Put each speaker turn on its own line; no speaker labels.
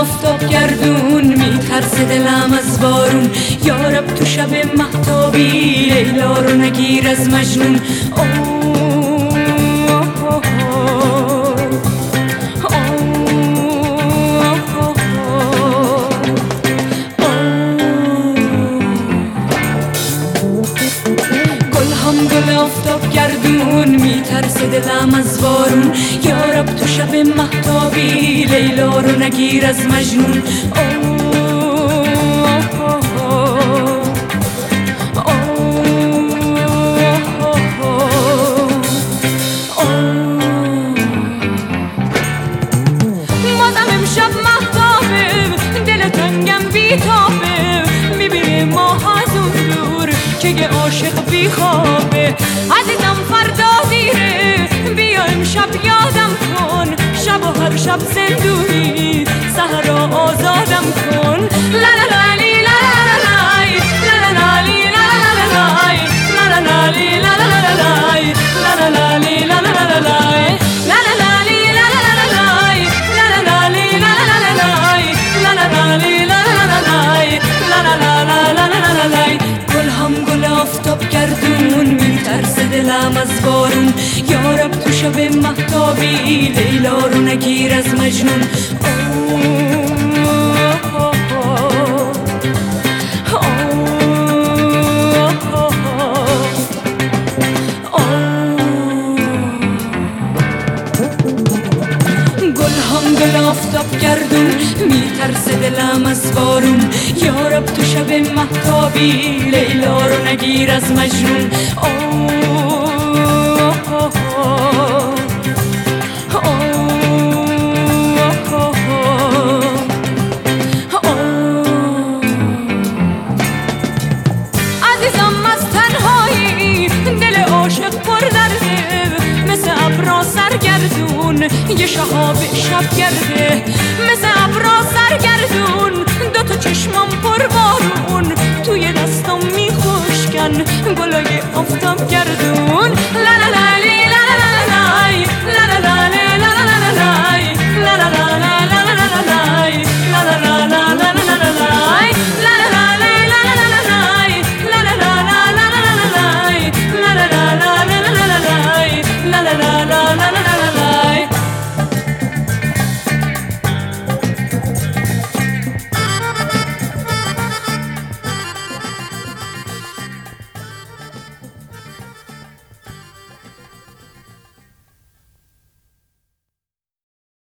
آفتاب گردون میترسه دلم از بارون. یارب تو شب مهتابی لیلا رو نگیر از مجنون. گل آفتاب گردون میترسه دلم از بارون. یارب تو شب مهتابی لیلا رو نگیر از مجنون. بازم امشب مهتابه دل تنگم بیتابه. میبینه ماه از اون دور که یه عاشق بیخوابه. عزیزم فردا دیره بیا امشب یادم کن. شب و هر شب زندونی سحرا آزادم کن. لا لا لا لی لا لا لا لا لا لی لا لا لا لا لا لی لا لا لا لا لا لی لا لا لا لا لا لی لا لا لا. گل هم گل آفتاب گردون میترسه دلم از بارون. یارب تو شب مهتابی لیلا رو نگیر از مجنون. گل آفتاب گردون میترسه دلم از بارون. یارب تو شب مهتابی لیلا رو نگیر از مجنون.